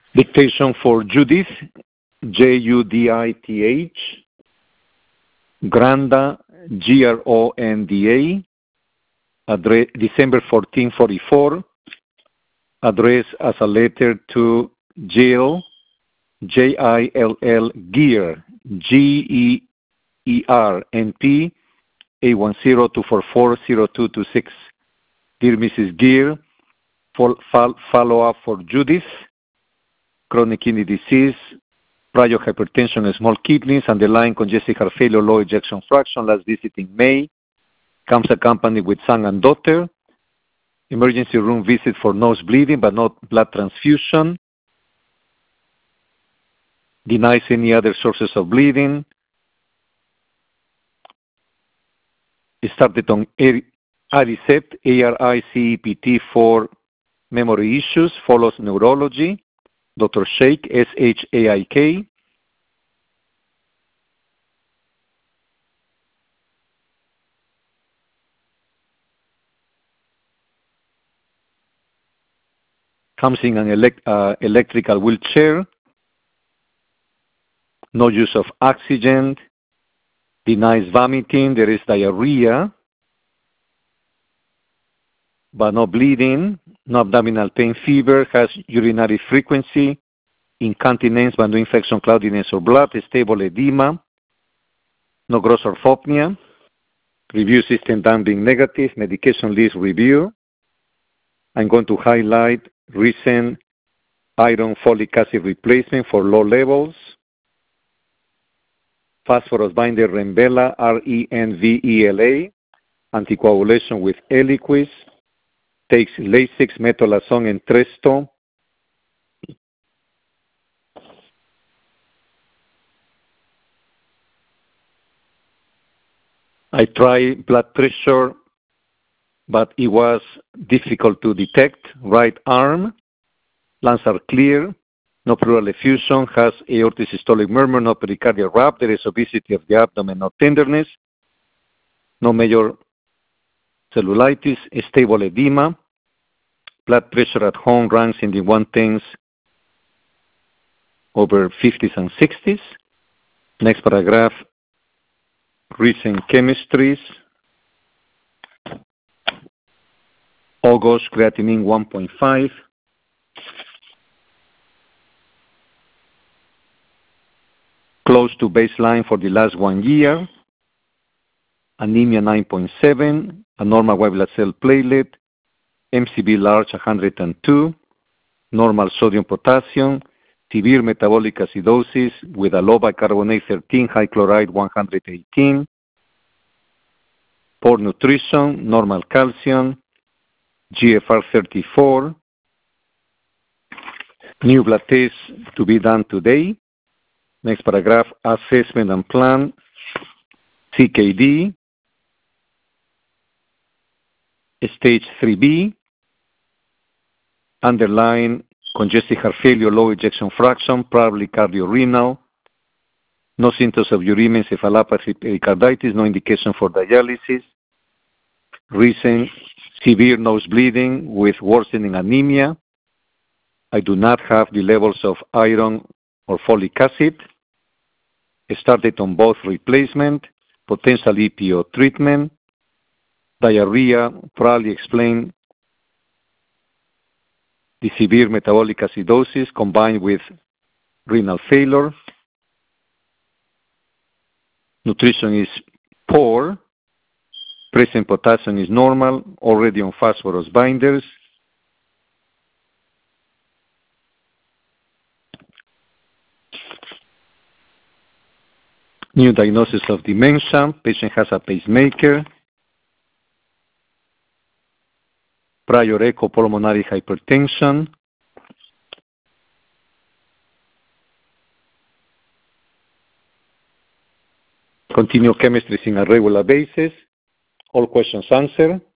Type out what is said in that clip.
Dictation for Judith, Judith, Granda, Gronda, address December 1444, addressed as a letter to Jill, Jill, Geer, Geer, NP, 810-244-0226. Dear Mrs. Geer, follow-up for Judith, chronic kidney disease, prior hypertension, small kidneys, underlying congestive heart failure, low ejection fraction, last visit in May, comes accompanied with son and daughter, emergency room visit for nose bleeding but not blood transfusion, denies any other sources of bleeding, started on Aricept, ARICEPT for memory issues, follows neurology, Dr. Shaik, SHAIK. Comes in an electrical wheelchair, no use of oxygen, denies vomiting, there is diarrhea, but no bleeding, no abdominal pain, fever, has urinary frequency, incontinence, but no infection, cloudiness, or blood, stable edema, no gross orthopnea, review system done being negative, medication list review. I'm going to highlight recent iron folic acid replacement for low levels, phosphorus binder Renvela, RENVELA, anticoagulation with Eliquis, takes Lasix, Metolazone, and Tresto. I tried blood pressure, but it was difficult to detect. Right arm, lungs are clear, no pleural effusion, has aortic systolic murmur, no pericardial rap, there is obesity of the abdomen, no tenderness, no major cellulitis, stable edema, blood pressure at home ranks in the 110s over 50s and 60s. Next paragraph, recent chemistries. August, creatinine 1.5. Close to baseline for the last 1 year. Anemia 9.7. A normal white blood cell platelet. MCV large 102. Normal sodium potassium. Severe metabolic acidosis with a low bicarbonate 13, high chloride 118. Poor nutrition, normal calcium. GFR 34. New blood test to be done today. Next paragraph, assessment and plan. CKD. Stage 3B. Underlying congestive heart failure, low ejection fraction, probably cardiorenal. No symptoms of uremia, encephalopathy, pericarditis, no indication for dialysis. Recent severe nose bleeding with worsening anemia. I do not have the levels of iron or folic acid. Started on both replacement, potential EPO treatment. Diarrhea probably explained the severe metabolic acidosis combined with renal failure. Nutrition is poor. Present potassium is normal, already on phosphorus binders. New diagnosis of dementia. Patient has a pacemaker. Prior echo, pulmonary hypertension. Continue chemistries on a regular basis. All questions answered.